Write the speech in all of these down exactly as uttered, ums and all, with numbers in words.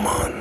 زمان.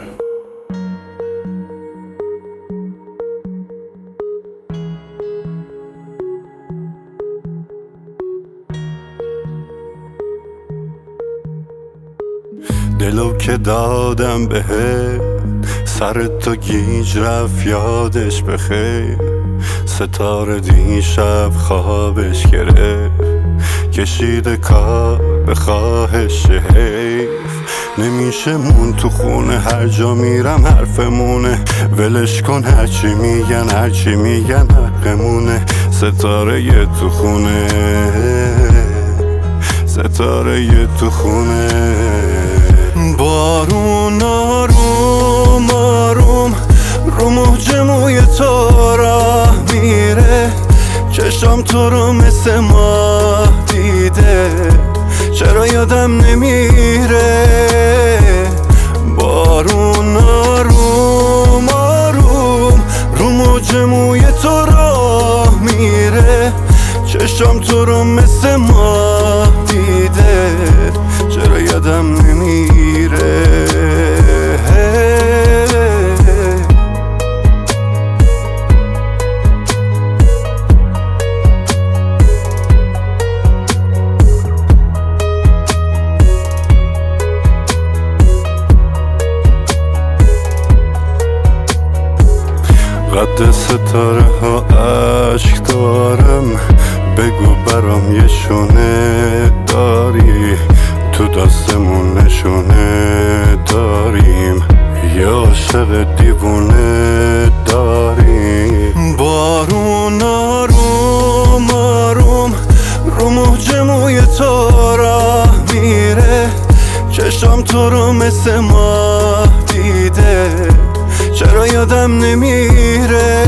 دلو که دادم بهت، سر تو گیج رفت یادش بخیر. ستاره دیشب خوابش گرفت، کشیده کار به خواهش حیف. نمیشه مون تو خونه، هر جا میرم حرفمونه. ولش کن هرچی میگن هرچی میگن حقمونه. ستاره یه تو خونه، ستاره یه تو خونه. بارون آروم آروم رو موج موی تو راه میره. چشام تو رو مثل ماه دیده، چرا یادم نمیره. بارون آروم آروم رو موج موی تو راه میره. چشام تو رو مثل ماه دیده، چرا یادم نمیره. قد ستاره ها عشق دارم، بگو برام یه شونه داری. تو دستمون نشونه داریم، یه عاشق دیوونه داریم. بارون آروم آروم رو موج موی تو راه میره. چشام تو رو مثل ماه دیده، چرا یادم نمیره.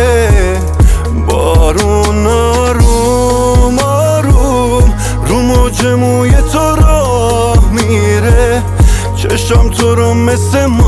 بارون آروم آروم رو موج موی تو راه میره. چشام تو رو مثل ماه